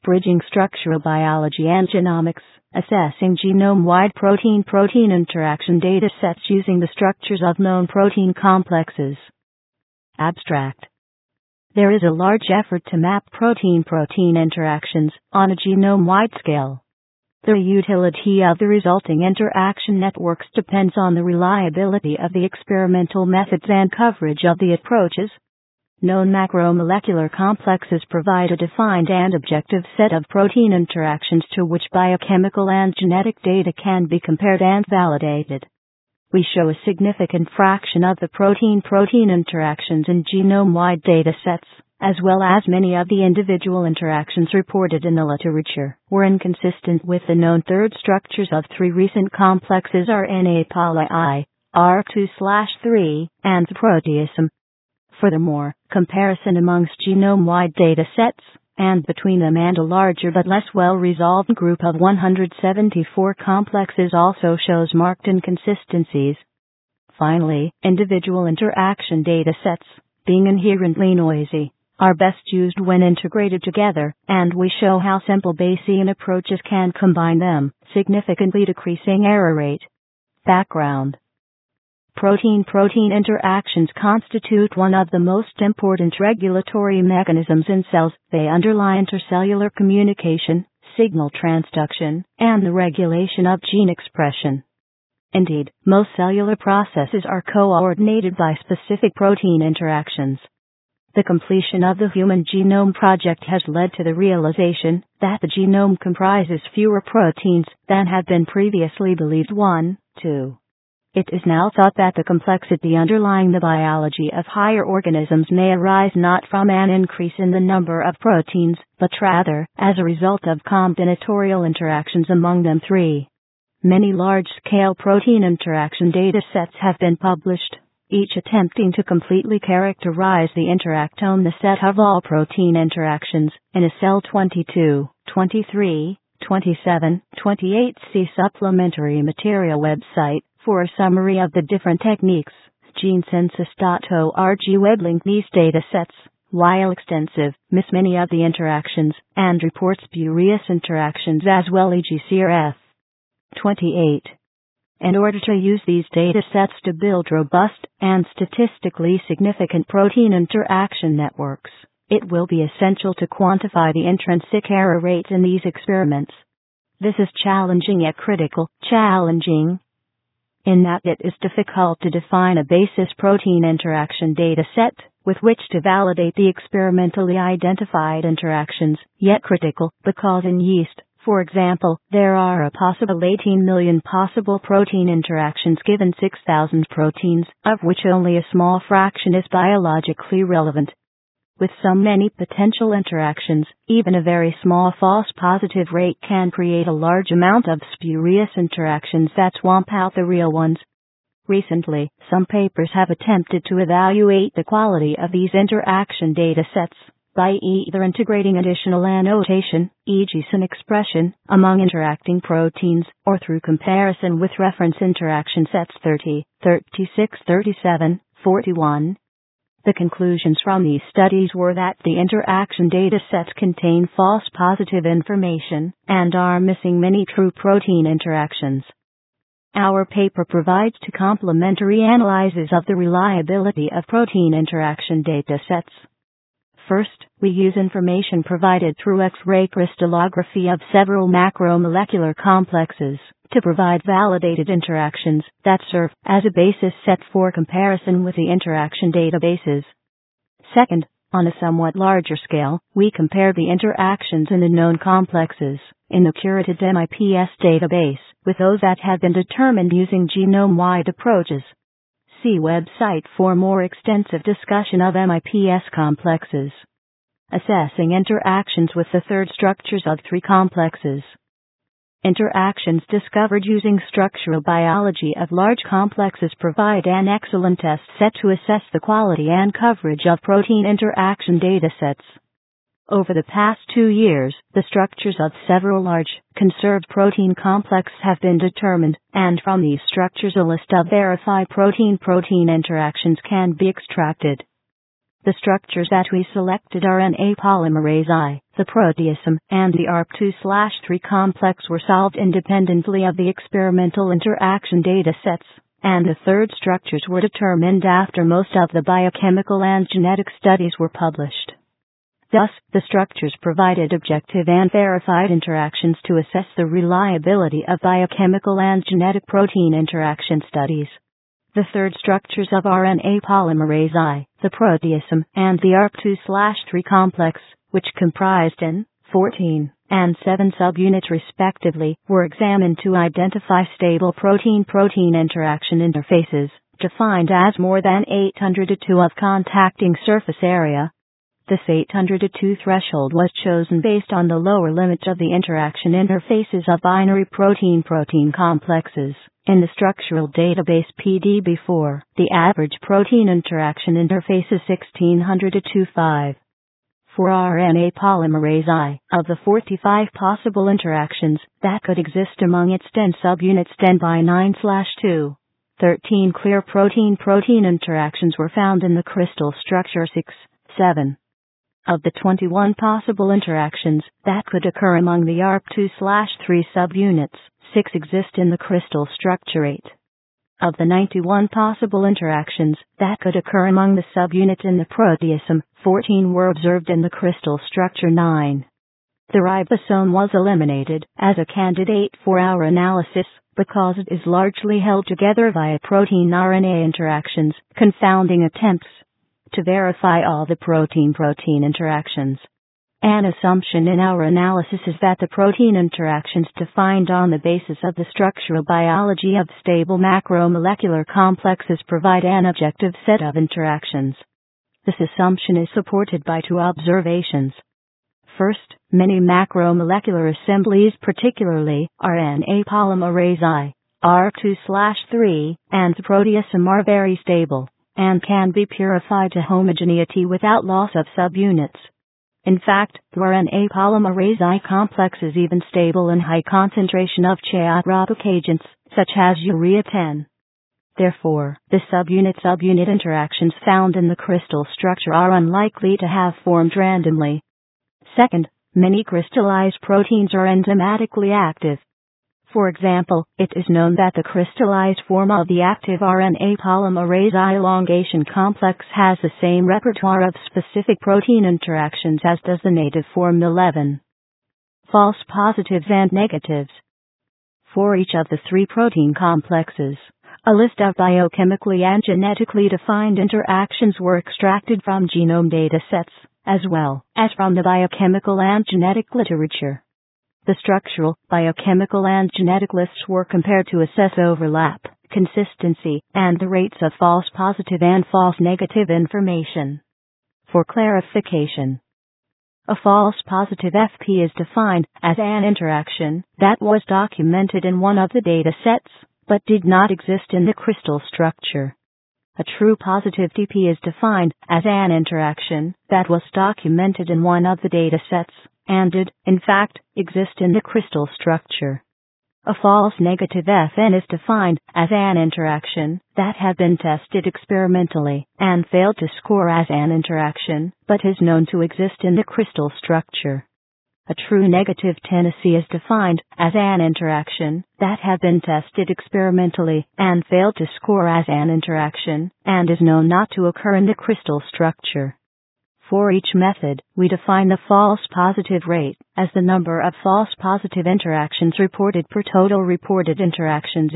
Bridging Structural Biology and Genomics, Assessing Genome-Wide Protein-Protein Interaction Datasets Using the Structures of Known Protein Complexes. Abstract. There is a large effort to map protein-protein interactions on a genome-wide scale. The utility of the resulting interaction networks depends on the reliability of the experimental methods and coverage of the approaches. Known macromolecular complexes provide a defined and objective set of protein interactions to which biochemical and genetic data can be compared and validated. We show a significant fraction of the protein-protein interactions in genome-wide datasets, as well as many of the individual interactions reported in the literature, were inconsistent with the known third structures of three recent complexes RNA poly I, R2/3, and the proteasome. Furthermore, comparison amongst genome-wide datasets, and between them and a larger but less well-resolved group of 174 complexes also shows marked inconsistencies. Finally, individual interaction datasets, being inherently noisy, are best used when integrated together, and we show how simple Bayesian approaches can combine them, significantly decreasing error rate. Background. Protein-protein interactions constitute one of the most important regulatory mechanisms in cells. They underlie intercellular communication, signal transduction, and the regulation of gene expression. Indeed, most cellular processes are coordinated by specific protein interactions. The completion of the Human Genome Project has led to the realization that the genome comprises fewer proteins than had been previously believed. 2. It is now thought that the complexity underlying the biology of higher organisms may arise not from an increase in the number of proteins, but rather as a result of combinatorial interactions among them. 3. Many large-scale protein interaction datasets have been published, each attempting to completely characterize the interactome, the set of all protein interactions, in a cell. 22, 23, 27, 28. See supplementary material website for a summary of the different techniques. GeneSynthesis.org web link. These datasets, while extensive, miss many of the interactions and report spurious interactions as well, e.g. CRF. 28. In order to use these datasets to build robust and statistically significant protein interaction networks, it will be essential to quantify the intrinsic error rates in these experiments. This is challenging yet critical. Challenging in that it is difficult to define a basis protein interaction dataset with which to validate the experimentally identified interactions, yet critical because in yeast, for example, there are a possible 18 million possible protein interactions given 6,000 proteins, of which only a small fraction is biologically relevant. With so many potential interactions, even a very small false positive rate can create a large amount of spurious interactions that swamp out the real ones. Recently, some papers have attempted to evaluate the quality of these interaction datasets by either integrating additional annotation, e.g. SIN expression, among interacting proteins, or through comparison with reference interaction sets 30, 36, 37, 41. The conclusions from these studies were that the interaction datasets contain false positive information and are missing many true protein interactions. Our paper provides two complementary analyses of the reliability of protein interaction datasets. First, we use information provided through X-ray crystallography of several macromolecular complexes to provide validated interactions that serve as a basis set for comparison with the interaction databases. Second, on a somewhat larger scale, we compare the interactions in the known complexes in the curated MIPS database with those that have been determined using genome-wide approaches. See website for more extensive discussion of MIPS complexes. Assessing interactions with the third structures of three complexes. Interactions discovered using structural biology of large complexes provide an excellent test set to assess the quality and coverage of protein interaction datasets. Over the past 2 years, the structures of several large, conserved protein complexes have been determined, and from these structures a list of verified protein-protein interactions can be extracted. The structures that we selected RNA polymerase I, the proteasome, and the ARP2/3 complex were solved independently of the experimental interaction datasets, and the third structures were determined after most of the biochemical and genetic studies were published. Thus, the structures provided objective and verified interactions to assess the reliability of biochemical and genetic protein interaction studies. The third structures of RNA polymerase I, the proteasome, and the ARP2/3 complex, which comprised N, 14, and 7 subunits respectively, were examined to identify stable protein-protein interaction interfaces, defined as more than 802 of contacting surface area. This 802 threshold was chosen based on the lower limit of the interaction interfaces of binary protein-protein complexes in the structural database PDB4. The average protein interaction interface is 1602.5. For RNA polymerase I, of the 45 possible interactions that could exist among its 10 subunits 10 by 9/2, 13 clear protein-protein interactions were found in the crystal structure 6, 7. Of the 21 possible interactions that could occur among the ARP2/3 subunits, 6 exist in the crystal structure 8. Of the 91 possible interactions that could occur among the subunits in the proteasome, 14 were observed in the crystal structure 9. The ribosome was eliminated as a candidate for our analysis because it is largely held together via protein-RNA interactions, confounding attempts to verify all the protein-protein interactions. An assumption in our analysis is that the protein interactions defined on the basis of the structural biology of stable macromolecular complexes provide an objective set of interactions. This assumption is supported by 2 observations. First, many macromolecular assemblies, particularly RNA polymerase I, ARP2/3, and the proteasome, are very stable and can be purified to homogeneity without loss of subunits. In fact, the RNA polymerase I complex is even stable in high concentration of chaotropic agents, such as urea 10. Therefore, the subunit-subunit interactions found in the crystal structure are unlikely to have formed randomly. Second, many crystallized proteins are enzymatically active. For example, it is known that the crystallized form of the active RNA polymerase I elongation complex has the same repertoire of specific protein interactions as does the native form 11. False positives and negatives. For each of the 3 protein complexes, a list of biochemically and genetically defined interactions were extracted from genome datasets, as well as from the biochemical and genetic literature. The structural, biochemical, and genetic lists were compared to assess overlap, consistency, and the rates of false positive and false negative information. For clarification, a false positive FP is defined as an interaction that was documented in one of the data sets, but did not exist in the crystal structure. A true positive TP is defined as an interaction that was documented in one of the data sets, and did, in fact, exist in the crystal structure. A false negative FN is defined as an interaction that had been tested experimentally and failed to score as an interaction, but is known to exist in the crystal structure. A true negative tendency is defined as an interaction that had been tested experimentally and failed to score as an interaction, and is known not to occur in the crystal structure. For each method, we define the false positive rate as the number of false positive interactions reported per total reported interactions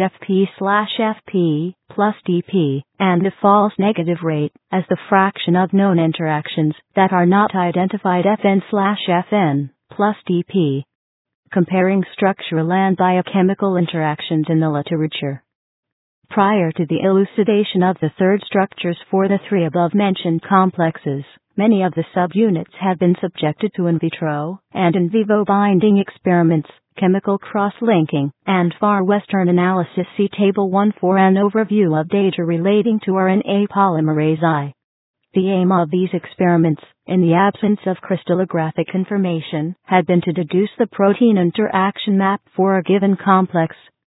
FP/FP plus DP, and the false negative rate as the fraction of known interactions that are not identified FN/FN plus DP. Comparing structural and biochemical interactions in the literature. Prior to the elucidation of the third structures for the 3 above-mentioned complexes, many of the subunits have been subjected to in vitro and in vivo binding experiments, chemical cross-linking, and far western analysis. See Table 1 for an overview of data relating to RNA polymerase I. The aim of these experiments, in the absence of crystallographic information, had been to deduce the protein interaction map for a given complex.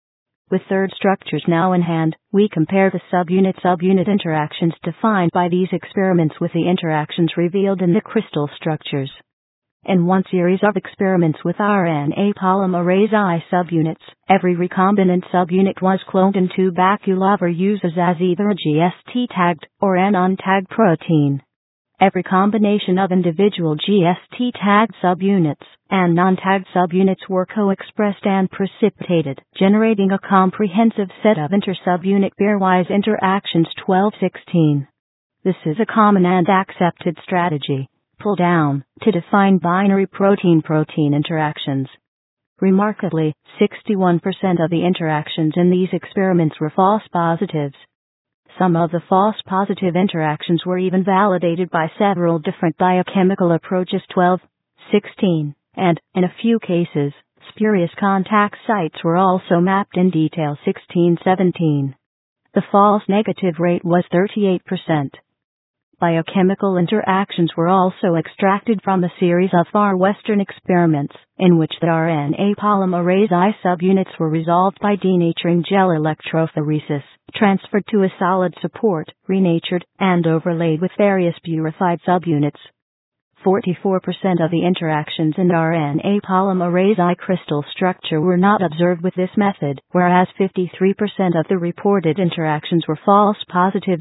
With third structures now in hand, we compare the subunit interactions defined by these experiments with the interactions revealed in the crystal structures. In one series of experiments with RNA polymerase I subunits, every recombinant subunit was cloned in two baculover uses as either a GST-tagged or an untagged protein. Every combination of individual GST-tagged subunits and non-tagged subunits were co-expressed and precipitated, generating a comprehensive set of inter-subunit pairwise interactions 1216. This is a common and accepted strategy, pull down, to define binary protein-protein interactions. Remarkably, 61% of the interactions in these experiments were false positives. Some of the false positive interactions were even validated by several different biochemical approaches 1216, and, in a few cases, spurious contact sites were also mapped in detail 1617. The false negative rate was 38%. Biochemical interactions were also extracted from a series of Far Western experiments, in which the RNA polymerase I subunits were resolved by denaturing gel electrophoresis, transferred to a solid support, renatured, and overlaid with various purified subunits. 44% of the interactions in RNA polymerase I crystal structure were not observed with this method, whereas 53% of the reported interactions were false positive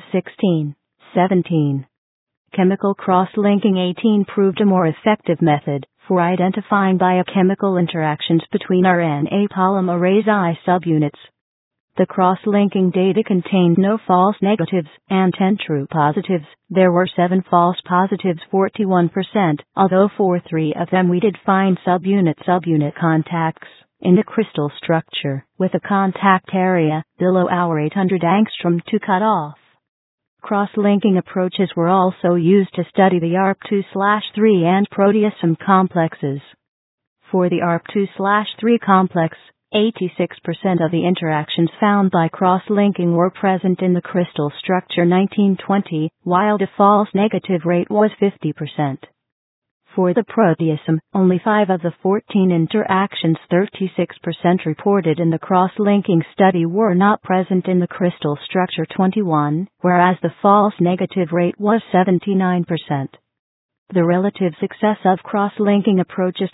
17. Chemical cross-linking 18 proved a more effective method for identifying biochemical interactions between RNA polymerase I subunits. The cross-linking data contained no false negatives and 10 true positives. There were 7 false positives, 41%, although for 3 of them we did find subunit contacts in the crystal structure, with a contact area below our 800 angstrom to cut off. Cross-linking approaches were also used to study the ARP2/3 and proteasome complexes. For the ARP2/3 complex, 86% of the interactions found by cross-linking were present in the crystal structure 1920, while the false negative rate was 50%. For the proteasome, only 5 of the 14 interactions, 36% reported in the cross-linking study, were not present in the crystal structure 21, whereas the false negative rate was 79%. The relative success of cross-linking approaches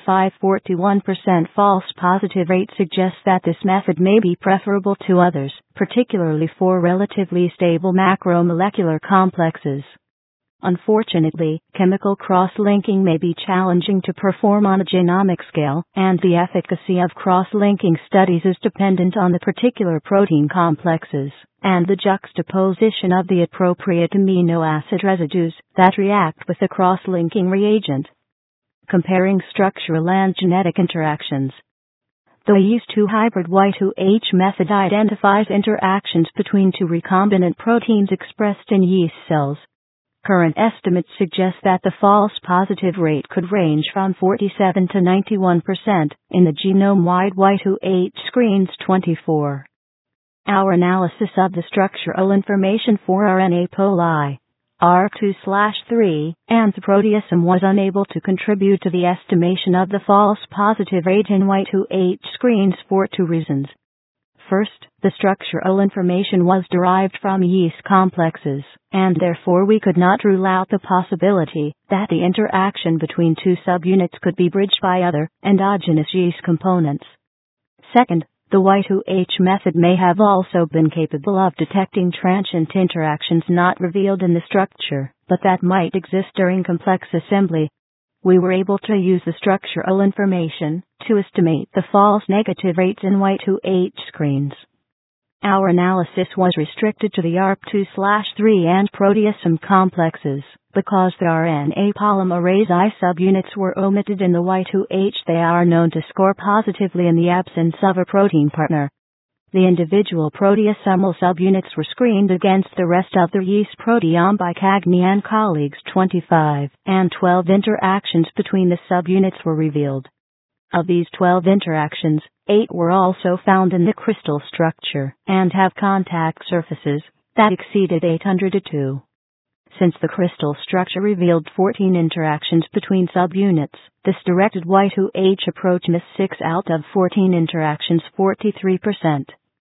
25-41% false positive rate suggests that this method may be preferable to others, particularly for relatively stable macromolecular complexes. Unfortunately, chemical cross-linking may be challenging to perform on a genomic scale, and the efficacy of cross-linking studies is dependent on the particular protein complexes and the juxtaposition of the appropriate amino acid residues that react with the cross-linking reagent. Comparing structural and genetic interactions. The YEAS2 hybrid Y2H method identifies interactions between two recombinant proteins expressed in yeast cells. Current estimates suggest that the false positive rate could range from 47 to 91% in the genome-wide Y2H screens 24. Our analysis of the structural information for RNA poli, R2/3, and the proteasome was unable to contribute to the estimation of the false positive rate in Y2H screens for 2 reasons. First, the structural information was derived from yeast complexes, and therefore we could not rule out the possibility that the interaction between 2 subunits could be bridged by other, endogenous yeast components. Second, the Y2H method may have also been capable of detecting transient interactions not revealed in the structure, but that might exist during complex assembly. We were able to use the structural information to estimate the false negative rates in Y2H screens. Our analysis was restricted to the ARP2/3 and proteasome complexes. Because the RNA polymerase I subunits were omitted in the Y2H, they are known to score positively in the absence of a protein partner. The individual proteasomal subunits were screened against the rest of the yeast proteome by Cagney and colleagues. 25 and 12 interactions between the subunits were revealed. Of these 12 interactions, 8 were also found in the crystal structure and have contact surfaces that exceeded 802. Since the crystal structure revealed 14 interactions between subunits, this directed Y2H approach missed 6 out of 14 interactions, 43%.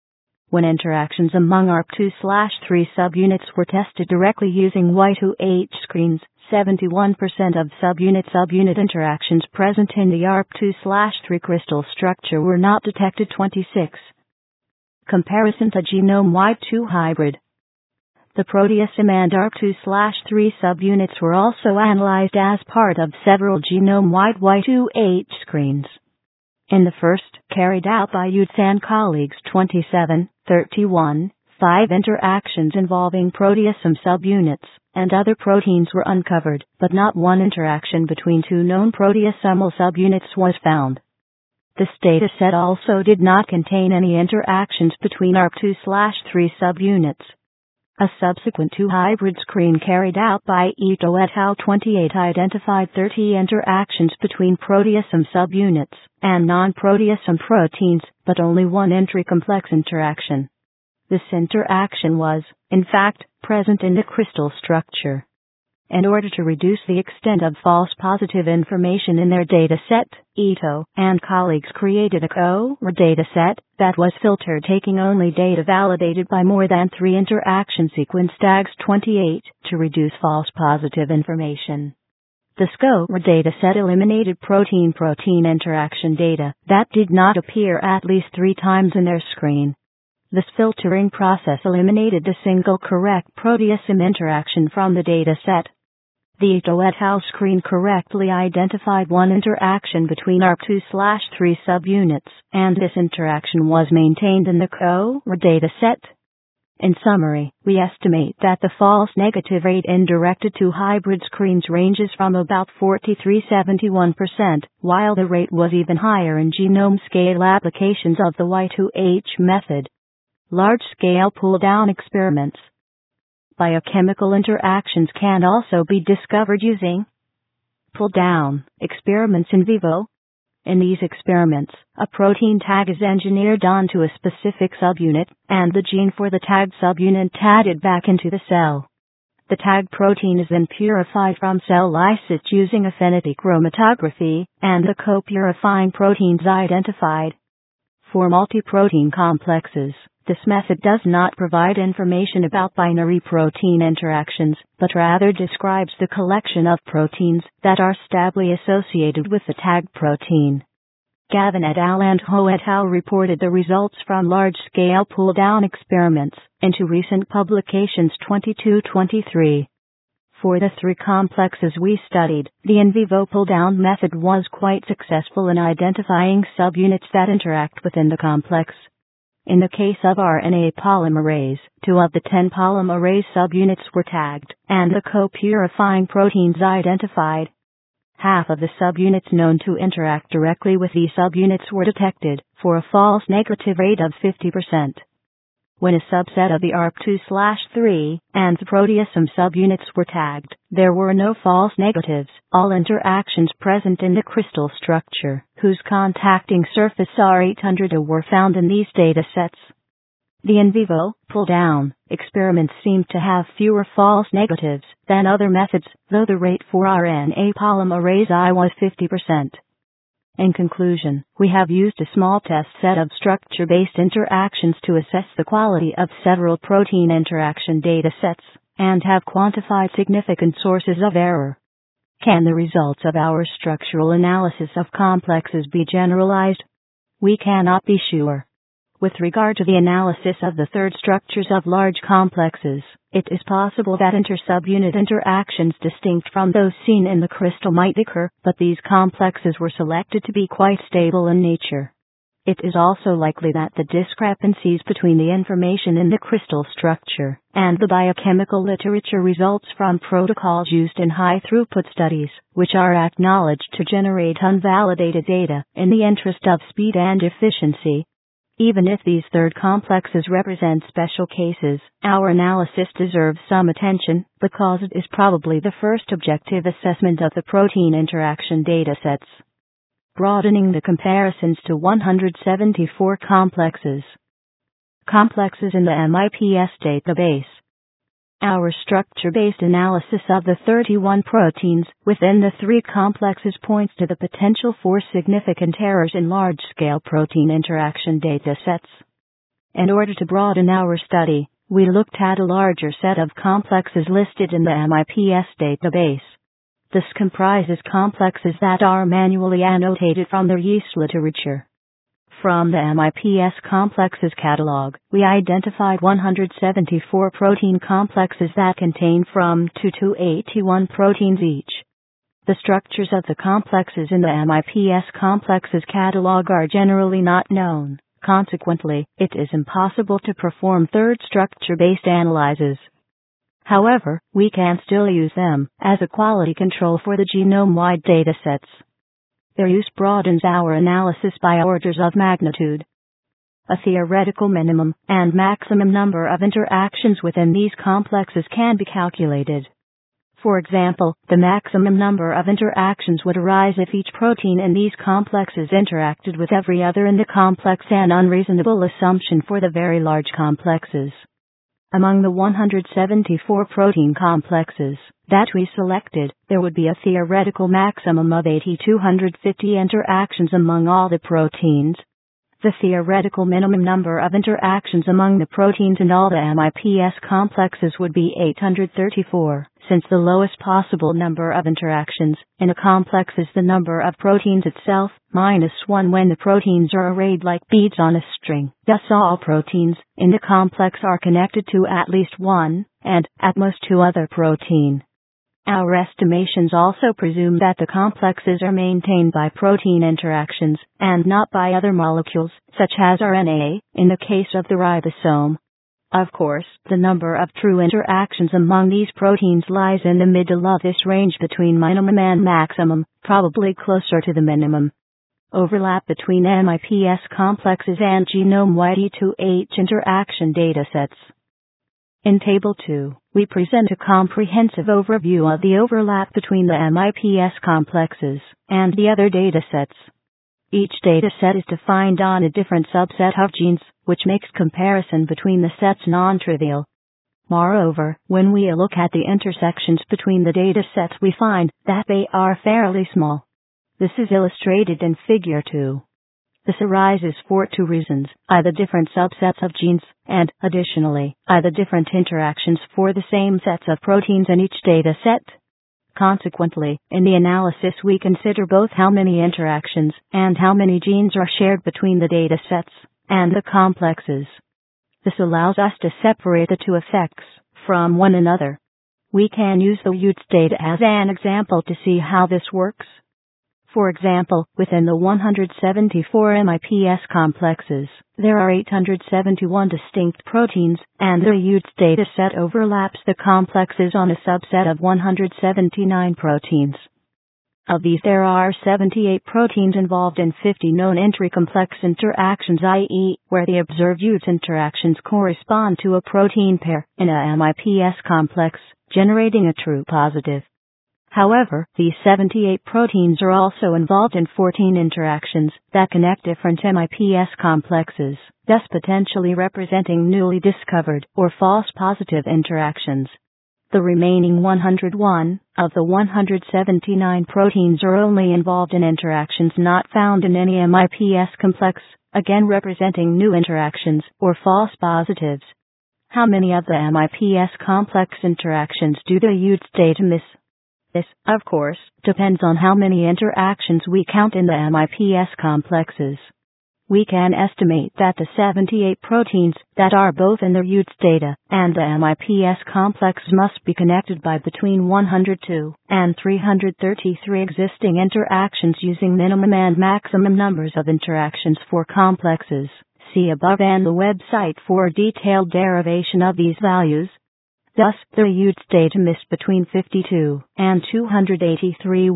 When interactions among ARP2/3 subunits were tested directly using Y2H screens, 71% of subunit interactions present in the ARP2/3 crystal structure were not detected. 26. Comparison to genome-wide 2 hybrid. The proteasome and ARP2/3 subunits were also analyzed as part of several genome-wide Y2H screens. In the first, carried out by Utz and colleagues, 27/31, 5 interactions involving proteasome subunits and other proteins were uncovered, but not one interaction between 2 known proteasomal subunits was found. This dataset also did not contain any interactions between ARP2/3 subunits. A subsequent 2 hybrid screen carried out by Ito et al. 28 identified 30 interactions between proteasome subunits and non-proteasome proteins, but only one entry-complex interaction. This interaction was, in fact, present in the crystal structure. In order to reduce the extent of false positive information in their dataset, Ito and colleagues created a core dataset that was filtered taking only data validated by more than 3 interaction sequence tags 28 to reduce false positive information. The core dataset eliminated protein-protein interaction data that did not appear at least 3 times in their screen. This filtering process eliminated the single correct proteasome interaction from the dataset. The Ito et al. Screen correctly identified 1 interaction between ARP2/3 subunits, and this interaction was maintained in the core dataset. In summary, we estimate that the false negative rate in directed to hybrid screens ranges from about 43–71%, while the rate was even higher in genome-scale applications of the Y2H method. Large-scale pull-down experiments. Biochemical interactions can also be discovered using pull-down experiments in vivo. In these experiments, a protein tag is engineered onto a specific subunit, and the gene for the tagged subunit added back into the cell. The tagged protein is then purified from cell lysates using affinity chromatography, and the co-purifying proteins identified. For multi-protein complexes, this method does not provide information about binary protein interactions, but rather describes the collection of proteins that are stably associated with the tagged protein. Gavin et al. And Ho et al. Reported the results from large-scale pull-down experiments into recent publications 22-23. For the 3 complexes we studied, the in vivo pull-down method was quite successful in identifying subunits that interact within the complex. In the case of RNA polymerase, 2 of the 10 polymerase subunits were tagged, and the co-purifying proteins identified. Half of the subunits known to interact directly with these subunits were detected, for a false negative rate of 50%. When a subset of the ARP2/3 and the proteasome subunits were tagged, there were no false negatives. All interactions present in the crystal structure, whose contacting surface R800 were found in these datasets. The in vivo pull-down experiments seemed to have fewer false negatives than other methods, though the rate for RNA polymerase I was 50%. In conclusion, we have used a small test set of structure-based interactions to assess the quality of several protein interaction datasets, and have quantified significant sources of error. Can the results of our structural analysis of complexes be generalized? We cannot be sure. With regard to the analysis of the third structures of large complexes, it is possible that inter-subunit interactions distinct from those seen in the crystal might occur, but these complexes were selected to be quite stable in nature. It is also likely that the discrepancies between the information in the crystal structure and the biochemical literature results from protocols used in high-throughput studies, which are acknowledged to generate unvalidated data in the interest of speed and efficiency. Even if these third complexes represent special cases, our analysis deserves some attention, because it is probably the first objective assessment of the protein interaction datasets. Broadening the comparisons to 174 complexes. Complexes in the MIPS database. Our structure-based analysis of the 31 proteins within the 3 complexes points to the potential for significant errors in large-scale protein interaction datasets. In order to broaden our study, we looked at a larger set of complexes listed in the MIPS database. This comprises complexes that are manually annotated from the yeast literature. From the MIPS complexes catalog, we identified 174 protein complexes that contain from 2 to 81 proteins each. The structures of the complexes in the MIPS complexes catalog are generally not known. Consequently, it is impossible to perform third structure-based analyses. However, we can still use them as a quality control for the genome-wide datasets. Their use broadens our analysis by orders of magnitude. A theoretical minimum and maximum number of interactions within these complexes can be calculated. For example, the maximum number of interactions would arise if each protein in these complexes interacted with every other in the complex, an unreasonable assumption for the very large complexes. Among the 174 protein complexes that we selected, there would be a theoretical maximum of 8,250 interactions among all the proteins. The theoretical minimum number of interactions among the proteins in all the MIPS complexes would be 834, since the lowest possible number of interactions in a complex is the number of proteins itself, -1 when the proteins are arrayed like beads on a string. Thus all proteins in the complex are connected to at least one, and at most two other protein. Our estimations also presume that the complexes are maintained by protein interactions, and not by other molecules, such as RNA, in the case of the ribosome. Of course, the number of true interactions among these proteins lies in the middle of this range between minimum and maximum, probably closer to the minimum. Overlap between MIPS complexes and genome-wide E2H interaction datasets. In Table 2, we present a comprehensive overview of the overlap between the MIPS complexes and the other datasets. Each dataset is defined on a different subset of genes, which makes comparison between the sets non-trivial. Moreover, when we look at the intersections between the datasets, we find that they are fairly small. This is illustrated in Figure 2. This arises for two reasons, either different subsets of genes, and, additionally, either different interactions for the same sets of proteins in each data set. Consequently, in the analysis we consider both how many interactions and how many genes are shared between the data sets and the complexes. This allows us to separate the two effects from one another. We can use the UTS data as an example to see how this works. For example, within the 174 MIPS complexes, there are 871 distinct proteins, and the UTS dataset overlaps the complexes on a subset of 179 proteins. Of these, there are 78 proteins involved in 50 known entry-complex interactions, i.e., where the observed UTS interactions correspond to a protein pair in a MIPS complex, generating a true positive. However, these 78 proteins are also involved in 14 interactions that connect different MIPS complexes, thus potentially representing newly discovered or false positive interactions. The remaining 101 of the 179 proteins are only involved in interactions not found in any MIPS complex, again representing new interactions or false positives. How many of the MIPS complex interactions do the UTS data miss? This, of course, depends on how many interactions we count in the MIPS complexes. We can estimate that the 78 proteins that are both in the UTS data and the MIPS complex must be connected by between 102 and 333 existing interactions using minimum and maximum numbers of interactions for complexes. See above and the website for a detailed derivation of these values. Thus, the UTS data missed between 52 and 283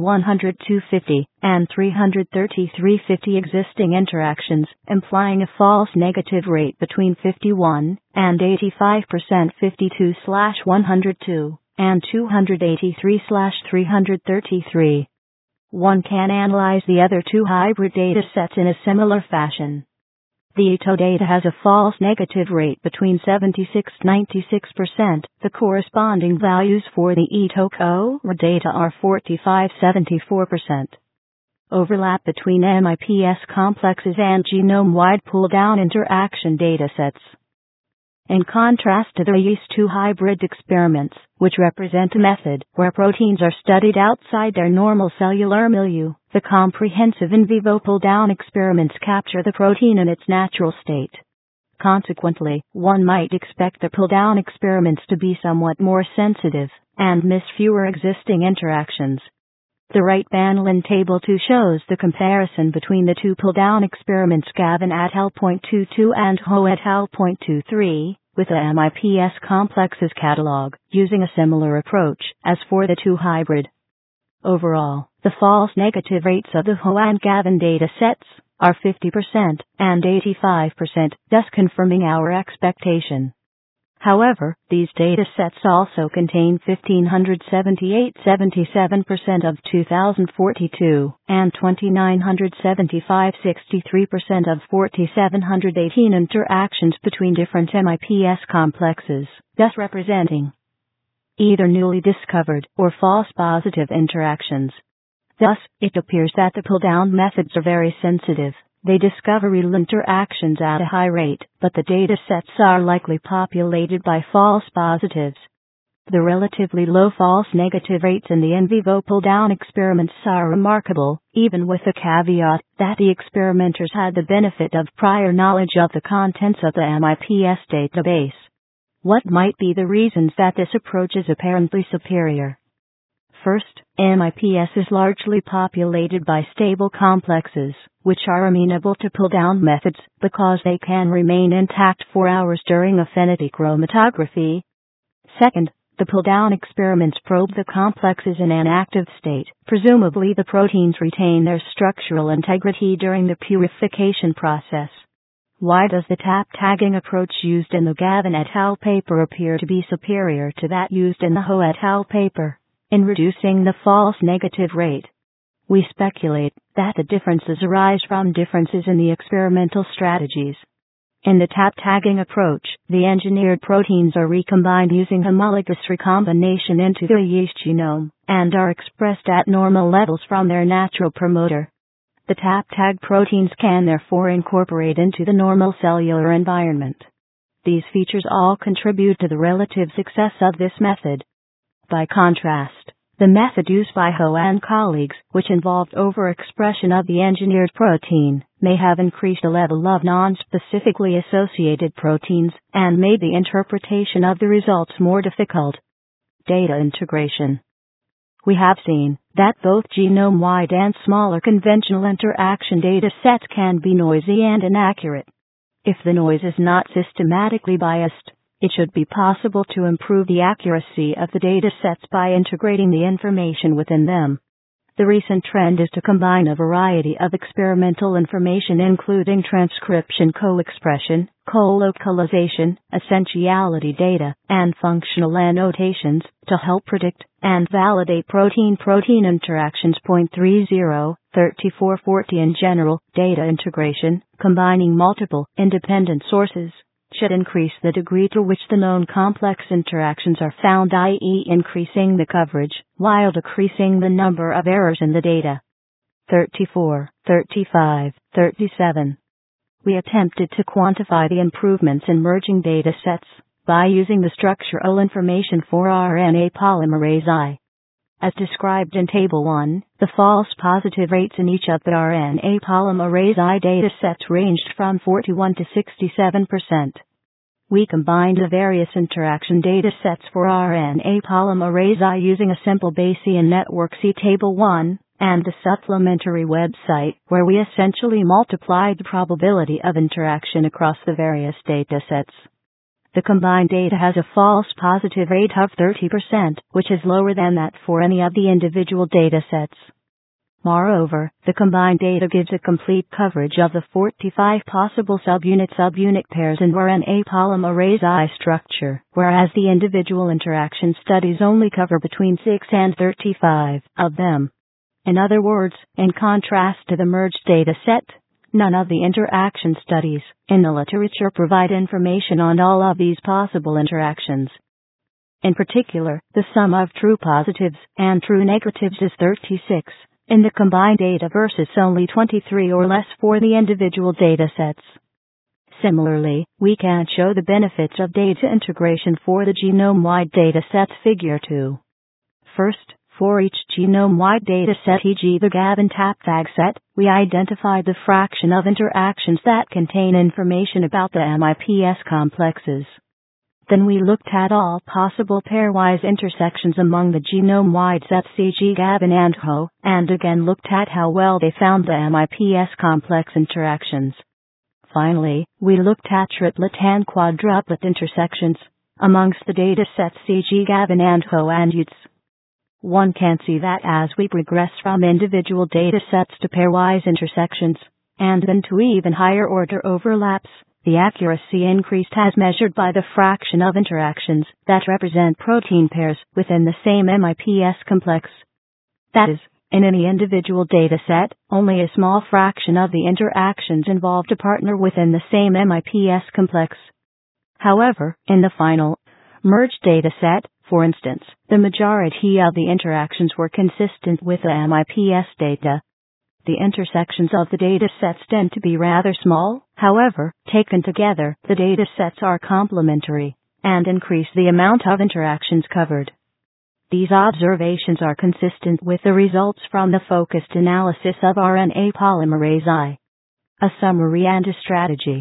10250 and 33350 existing interactions, implying a false negative rate between 51 and 85% 52/102 and 283/333. One can analyze the other two hybrid data sets in a similar fashion. The ETO data has a false negative rate between 76–96%. The corresponding values for the ETO core data are 45–74%. Overlap between MIPS complexes and genome-wide pull-down interaction datasets. In contrast to these two hybrid experiments, which represent a method where proteins are studied outside their normal cellular milieu, the comprehensive in vivo pull-down experiments capture the protein in its natural state. Consequently, one might expect the pull-down experiments to be somewhat more sensitive and miss fewer existing interactions. The right panel in Table 2 shows the comparison between the two pull-down experiments Gavin et al. .22 and Ho et al. .23, with the MIPS complexes catalog, using a similar approach as for the two hybrid. Overall, the false negative rates of the Ho and Gavin data sets are 50% and 85%, thus confirming our expectation. However, these data sets also contain 1578 77% of 2042 and 2975 63% of 4718 interactions between different MIPS complexes, thus representing either newly discovered or false positive interactions. Thus, it appears that the pull-down methods are very sensitive. They discover real interactions at a high rate, but the data sets are likely populated by false positives. The relatively low false negative rates in the in vivo pull-down experiments are remarkable, even with the caveat that the experimenters had the benefit of prior knowledge of the contents of the MIPS database. What might be the reasons that this approach is apparently superior? First, MIPS is largely populated by stable complexes, which are amenable to pull-down methods because they can remain intact for hours during affinity chromatography. Second, the pull-down experiments probe the complexes in an active state. Presumably the proteins retain their structural integrity during the purification process. Why does the tap tagging approach used in the Gavin et al. Paper appear to be superior to that used in the Ho et al. Paper? In reducing the false negative rate, we speculate that the differences arise from differences in the experimental strategies. In the tap tagging approach, the engineered proteins are recombined using homologous recombination into the yeast genome and are expressed at normal levels from their natural promoter. The tap tag proteins can therefore incorporate into the normal cellular environment. These features all contribute to the relative success of this method. By contrast, the method used by Ho and colleagues, which involved overexpression of the engineered protein, may have increased the level of non-specifically associated proteins and made the interpretation of the results more difficult. Data integration. We have seen that both genome-wide and smaller conventional interaction data sets can be noisy and inaccurate. If the noise is not systematically biased, it should be possible to improve the accuracy of the data sets by integrating the information within them. The recent trend is to combine a variety of experimental information including transcription co-expression, colocalization, essentiality data, and functional annotations to help predict and validate protein-protein interactions. 30, 3440 In general, data integration, combining multiple independent sources, should increase the degree to which the known complex interactions are found, i.e. increasing the coverage, while decreasing the number of errors in the data. 34, 35, 37. We attempted to quantify the improvements in merging data sets by using the structural information for RNA polymerase I. As described in Table 1, the false positive rates in each of the RNA polymerase I datasets ranged from 41 to 67%. We combined the various interaction datasets for RNA polymerase I using a simple Bayesian network. See Table 1, and the supplementary website, where we essentially multiplied the probability of interaction across the various datasets. The combined data has a false positive rate of 30%, which is lower than that for any of the individual datasets. Moreover, the combined data gives a complete coverage of the 45 possible subunit pairs in RNA polymerase I structure, whereas the individual interaction studies only cover between 6 and 35 of them. In other words, in contrast to the merged dataset, none of the interaction studies in the literature provide information on all of these possible interactions. In particular, the sum of true positives and true negatives is 36, in the combined data versus only 23 or less for the individual datasets. Similarly, we can show the benefits of data integration for the genome-wide datasets. Figure 2. First, for each genome-wide dataset, e.g. the GAB and TAP-TAG set, we identified the fraction of interactions that contain information about the MIPS complexes. Then we looked at all possible pairwise intersections among the genome-wide sets, e.g. GAB and HO, and again looked at how well they found the MIPS complex interactions. Finally, we looked at triplet and quadruplet intersections amongst the datasets, e.g. GAB and HO and UTS. One can see that as we progress from individual datasets to pairwise intersections, and then to even higher order overlaps, the accuracy increased as measured by the fraction of interactions that represent protein pairs within the same MIPS complex. That is, in any individual dataset, only a small fraction of the interactions involved a partner within the same MIPS complex. However, in the final merged dataset, for instance, the majority of the interactions were consistent with the MIPS data. The intersections of the datasets tend to be rather small, however, taken together, the datasets are complementary and increase the amount of interactions covered. These observations are consistent with the results from the focused analysis of RNA polymerase I. A summary and a strategy.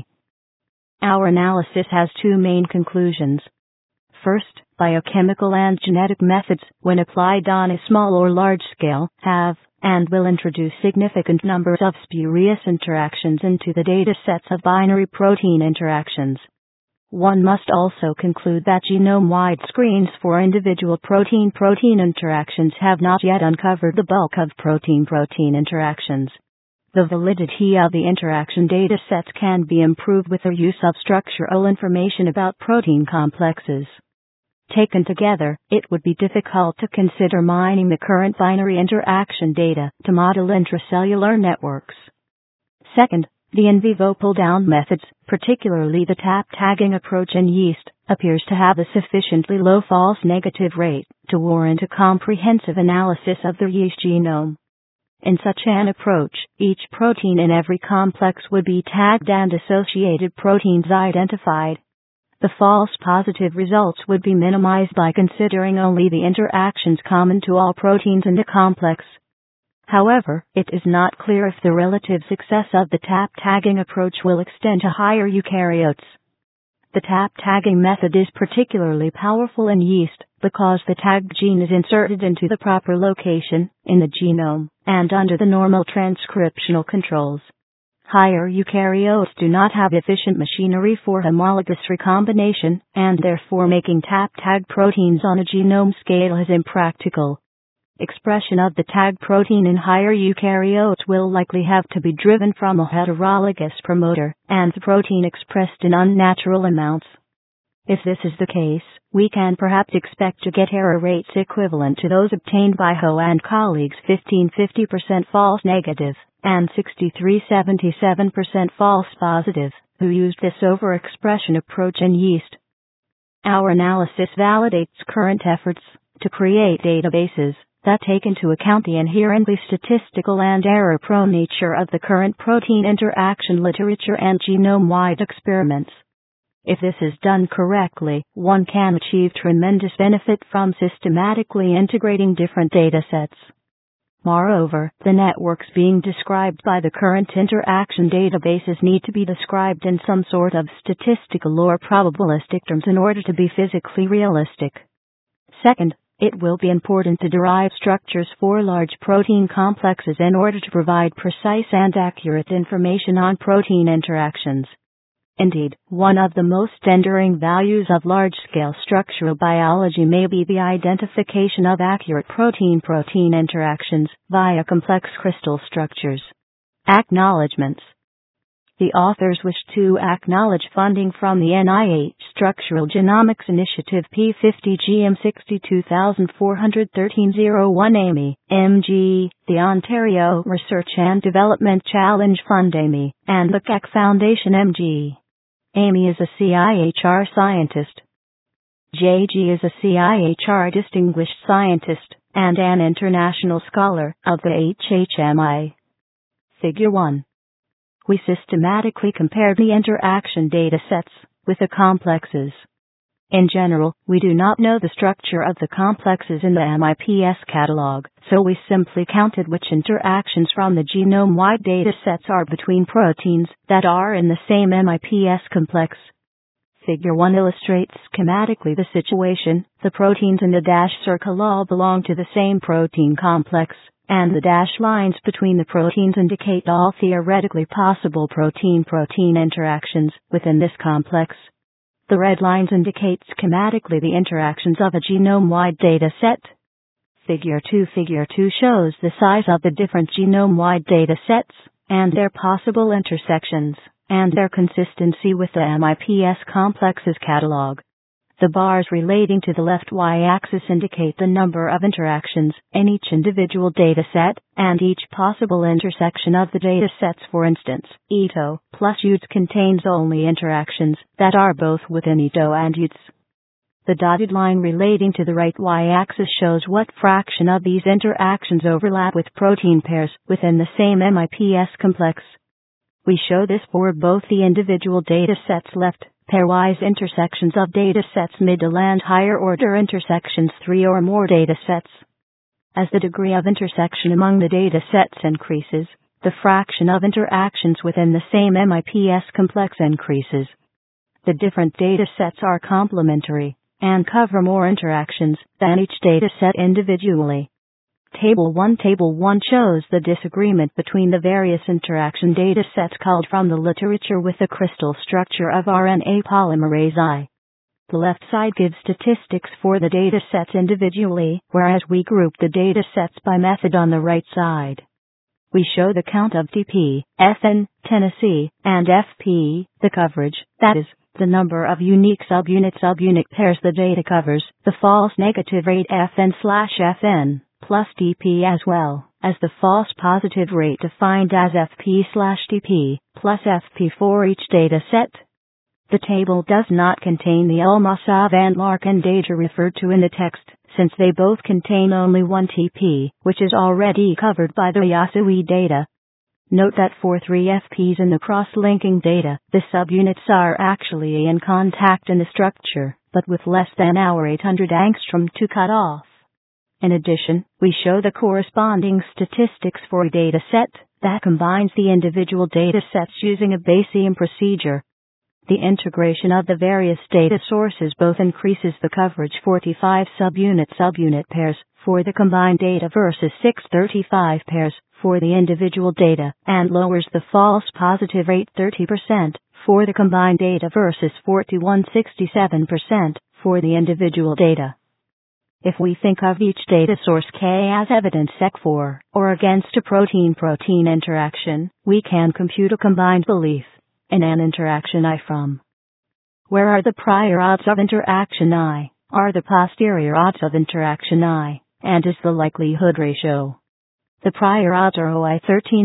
Our analysis has two main conclusions. First, biochemical and genetic methods, when applied on a small or large scale, have and will introduce significant numbers of spurious interactions into the datasets of binary protein interactions. One must also conclude that genome-wide screens for individual protein-protein interactions have not yet uncovered the bulk of protein-protein interactions. The validity of the interaction datasets can be improved with the use of structural information about protein complexes. Taken together, it would be difficult to consider mining the current binary interaction data to model intracellular networks. Second, the in vivo pull-down methods, particularly the tap-tagging approach in yeast, appears to have a sufficiently low false negative rate to warrant a comprehensive analysis of the yeast genome. In such an approach, each protein in every complex would be tagged and associated proteins identified. The false positive results would be minimized by considering only the interactions common to all proteins in the complex. However, it is not clear if the relative success of the tap-tagging approach will extend to higher eukaryotes. The tap-tagging method is particularly powerful in yeast because the tagged gene is inserted into the proper location in the genome and under the normal transcriptional controls. Higher eukaryotes do not have efficient machinery for homologous recombination, and therefore making tap-tagged proteins on a genome scale is impractical. Expression of the tagged protein in higher eukaryotes will likely have to be driven from a heterologous promoter, and the protein expressed in unnatural amounts. If this is the case, we can perhaps expect to get error rates equivalent to those obtained by Ho and colleagues, 15-50% false negative and 63-77% false positive, who used this overexpression approach in yeast. Our analysis validates current efforts to create databases that take into account the inherently statistical and error-prone nature of the current protein interaction literature and genome-wide experiments. If this is done correctly, one can achieve tremendous benefit from systematically integrating different datasets. Moreover, the networks being described by the current interaction databases need to be described in some sort of statistical or probabilistic terms in order to be physically realistic. Second, it will be important to derive structures for large protein complexes in order to provide precise and accurate information on protein interactions. Indeed, one of the most enduring values of large-scale structural biology may be the identification of accurate protein-protein interactions via complex crystal structures. Acknowledgements. The authors wish to acknowledge funding from the NIH Structural Genomics Initiative P50 GM 62413-01 AMI, MG, the Ontario Research and Development Challenge Fund AMI, and the Keck Foundation MG. Amy is a CIHR scientist. JG is a CIHR distinguished scientist. and an international scholar of the HHMI. Figure 1. We systematically compared the interaction datasets with the complexes. In general, we do not know the structure of the complexes in the MIPS catalog, so we simply counted which interactions from the genome-wide datasets are between proteins that are in the same MIPS complex. Figure 1 illustrates schematically the situation. The proteins in the dash circle all belong to the same protein complex, and the dash lines between the proteins indicate all theoretically possible protein-protein interactions within this complex. The red lines indicate schematically the interactions of a genome-wide data set. Figure 2 shows the size of the different genome-wide data sets, and their possible intersections, and their consistency with the MIPS complexes catalog. The bars relating to the left y-axis indicate the number of interactions in each individual dataset, and each possible intersection of the datasets. For instance, ETO plus UTS contains only interactions that are both within ETO and UTS. The dotted line relating to the right y-axis shows what fraction of these interactions overlap with protein pairs within the same MIPS complex. We show this for both the individual datasets left, pairwise intersections of datasets middle and higher order intersections 3 or more datasets. As the degree of intersection among the datasets increases, the fraction of interactions within the same MIPS complex increases. The different datasets are complementary and cover more interactions than each dataset individually. Table 1 shows the disagreement between the various interaction datasets culled from the literature with the crystal structure of RNA polymerase I. The left side gives statistics for the datasets individually, whereas we group the datasets by method on the right side. We show the count of TP, FN, Tennessee, and FP, the coverage, that is, the number of unique subunit pairs the data covers, the false negative rate FN/FN. Plus TP as well as the false positive rate defined as FP/TP plus FP for each data set. The table does not contain the Almasov and Larkin data referred to in the text, since they both contain only one TP, which is already covered by the Yasui data. Note that for 3 FPs in the cross-linking data, the subunits are actually in contact in the structure, but with less than our 800 angstrom to cut off. In addition, we show the corresponding statistics for a dataset that combines the individual datasets using a Bayesian procedure. The integration of the various data sources both increases the coverage 45 subunit pairs for the combined data versus 635 pairs for the individual data, and lowers the false positive rate 30% for the combined data versus 4167% for the individual data. If we think of each data source K as evidence sec for or against a protein-protein interaction, we can compute a combined belief in an interaction I from. Where are the prior odds of interaction I, are the posterior odds of interaction I, and is the likelihood ratio. The prior odds are OI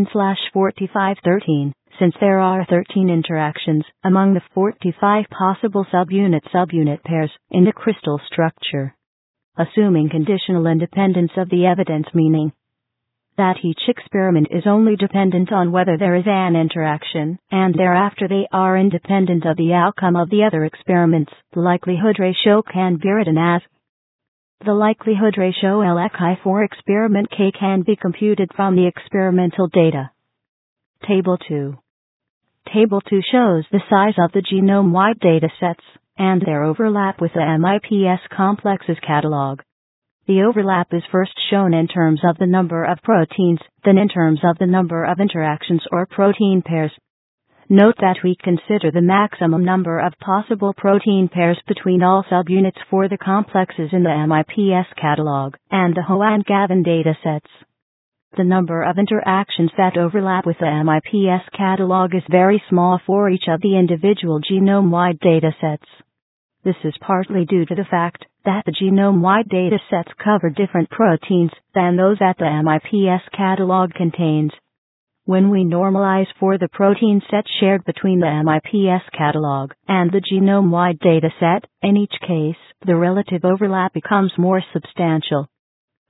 13/4513, since there are 13 interactions among the 45 possible subunit pairs in the crystal structure. Assuming conditional independence of the evidence, meaning that each experiment is only dependent on whether there is an interaction, and thereafter they are independent of the outcome of the other experiments, the likelihood ratio can be written as the likelihood ratio LXI for experiment K can be computed from the experimental data. Table 2. Table 2 shows the size of the genome-wide datasets and their overlap with the MIPS complexes catalog. The overlap is first shown in terms of the number of proteins, then in terms of the number of interactions or protein pairs. Note that we consider the maximum number of possible protein pairs between all subunits for the complexes in the MIPS catalog and the Ho and Gavin datasets. The number of interactions that overlap with the MIPS catalog is very small for each of the individual genome-wide datasets. This is partly due to the fact that the genome-wide datasets cover different proteins than those that the MIPS catalog contains. When we normalize for the protein set shared between the MIPS catalog and the genome-wide dataset, in each case, the relative overlap becomes more substantial.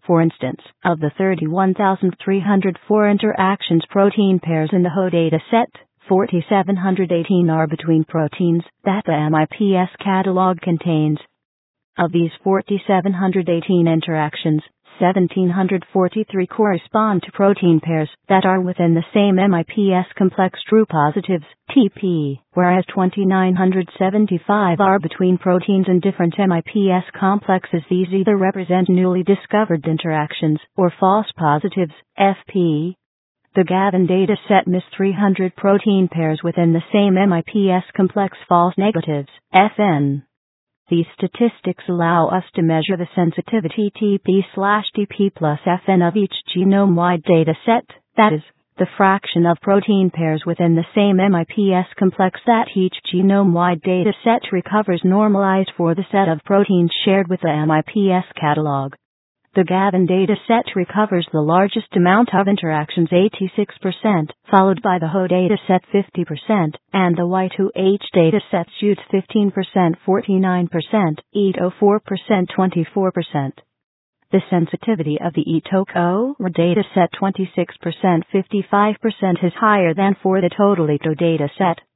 For instance, of the 31,304 interactions protein pairs in the Ho dataset, 4,718 are between proteins that the MIPS catalog contains. Of these 4,718 interactions, 1,743 correspond to protein pairs that are within the same MIPS complex true positives, TP, whereas 2,975 are between proteins in different MIPS complexes. These either represent newly discovered interactions or false positives, FP. The Gavin dataset missed 300 protein pairs within the same MIPS complex false negatives, FN. These statistics allow us to measure the sensitivity TP/TP plus FN of each genome-wide dataset, that is, the fraction of protein pairs within the same MIPS complex that each genome-wide dataset recovers normalized for the set of proteins shared with the MIPS catalog. The Gavin dataset recovers the largest amount of interactions, 86%, followed by the Ho dataset 50%, and the Y2H datasets use 15%, 49%, ETO 4%, 24%. The sensitivity of the ETO dataset 26%, 55% is higher than for the total ETO dataset.